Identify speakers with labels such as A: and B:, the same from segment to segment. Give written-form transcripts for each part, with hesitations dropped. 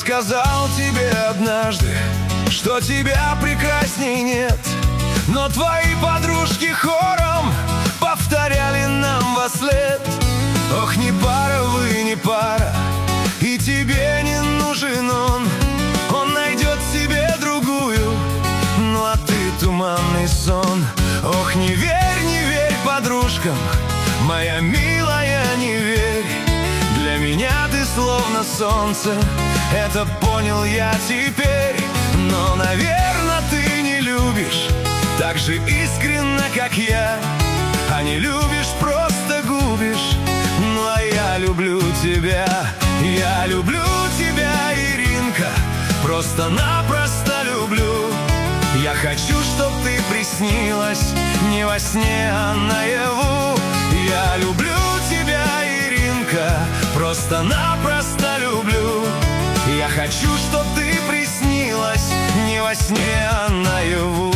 A: сказал тебе однажды, что тебя прекрасней нет, но твои подружки хором повторяли нам вослед: ох, не пара вы, не пара, и тебе не нужен он. Он найдет себе другую, ну а ты туманный сон. Ох, не верь подружкам, моя милая, не верь. Для меня ты словно солнце, это понял я теперь. Но, наверное, ты не любишь так же искренно, как я. А не любишь, просто губишь. Ну а я люблю тебя. Я люблю тебя, Иринка, просто-напросто люблю. Я хочу, чтоб ты приснилась не во сне, а наяву. Я люблю тебя, Иринка, просто-напросто люблю. Я хочу, чтоб ты приснилась не во сне, а наяву.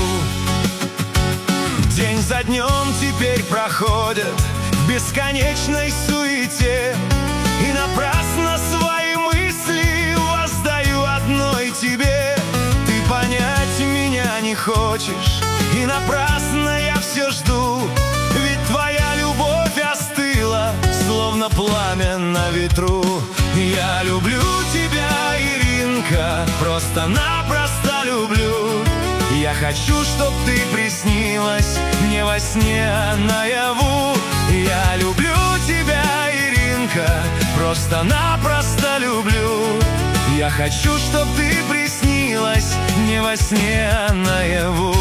A: День за днем теперь проходит в бесконечной суете, и напрасно свои мысли воздаю одной тебе. Ты понять меня не хочешь, и напрасно я все жду, ведь твоя любовь остыла, словно пламя на ветру. Я люблю тебя, Иринка, просто-напросто люблю. Я хочу, чтоб ты приснилась не во сне, а наяву. Я люблю тебя, Иринка, просто-напросто люблю. Я хочу, чтоб ты приснилась не во сне, а наяву.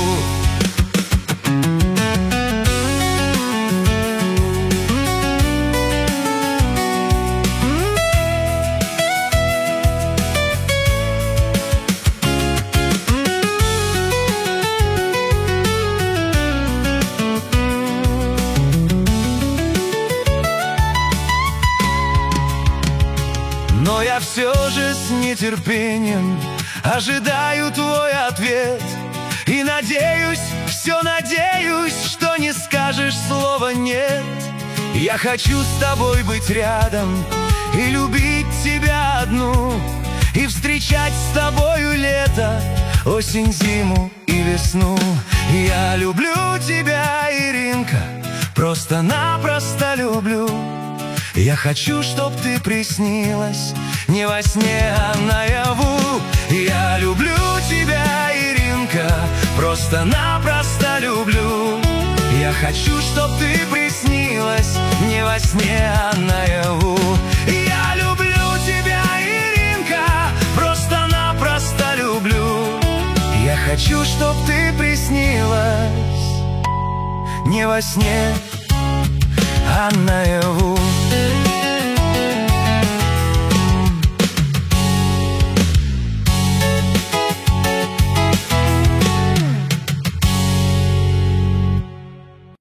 A: Но я все же с нетерпением ожидаю твой ответ. И надеюсь, все надеюсь, что не скажешь слова «нет». Я хочу с тобой быть рядом и любить тебя одну, и встречать с тобою лето, осень, зиму и весну. Я люблю тебя, Иринка, просто-напросто люблю. Я хочу, чтоб ты приснилась не во сне, а наяву. Я люблю тебя, Иринка, просто-напросто люблю. Я хочу, чтоб ты приснилась не во сне, а наяву. Я люблю тебя, Иринка, просто-напросто люблю. Я хочу, чтоб ты приснилась не во сне, а наяву.